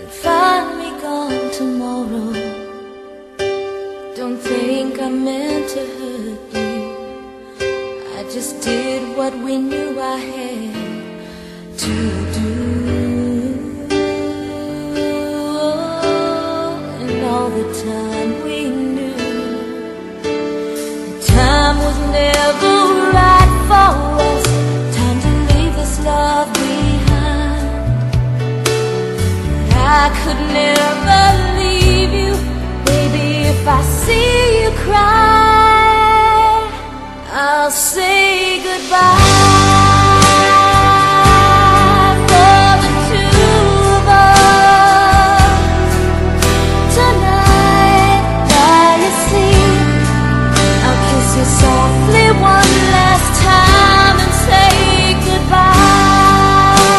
and find me gone tomorrow. Don't think I meant to hurt you. I just did what we knew I had to do. And all the time we knew the time was never right for us. Time to leave this love behind. But I could never leave you, baby. If I see you cry, I'll say goodbye. Softly one last time and say goodbye.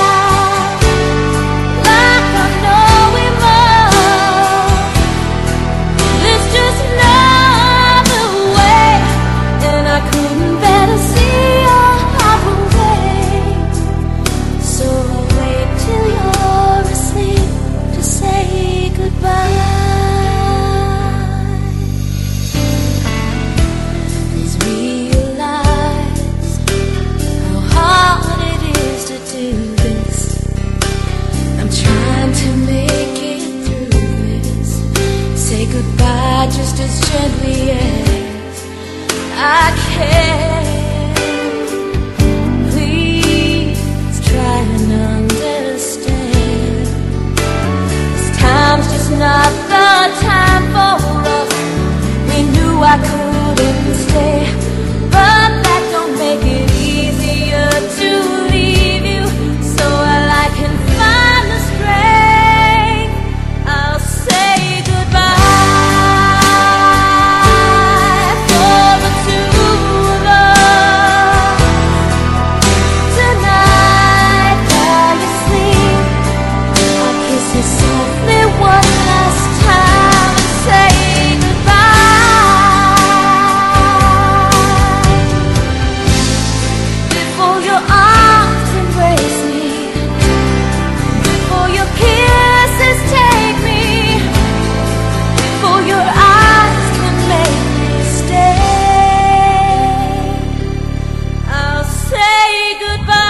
Like I know we must. There's just another way, and I couldn't bear to see your heart away. So I'll wait till you're asleep to say goodbye. Goodbye just as gently as I can. Please try and understand. This time's just not the time for us. We knew I couldn't stay, but that don't make it easier to leave you. So while I can find the strength, I'll say goodbye. Softly one last time and say goodbye. Before your arms embrace me, before your kisses take me, before your eyes can make me stay, I'll say goodbye.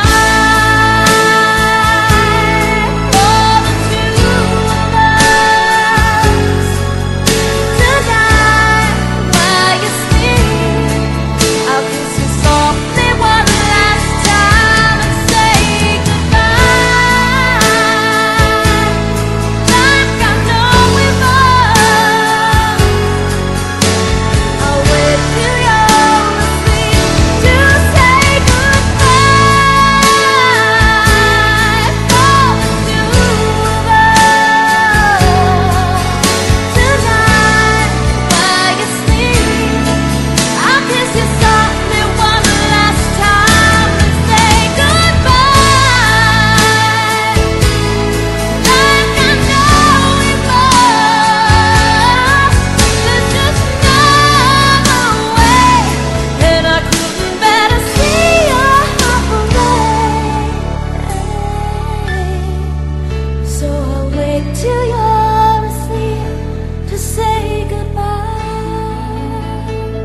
Till you're asleep to say goodbye.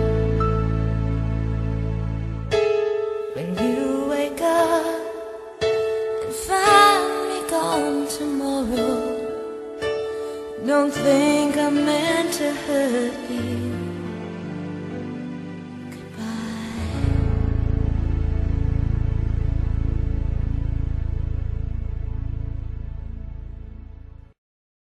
When you wake up and find me gone tomorrow, don't think I meant to hurt you.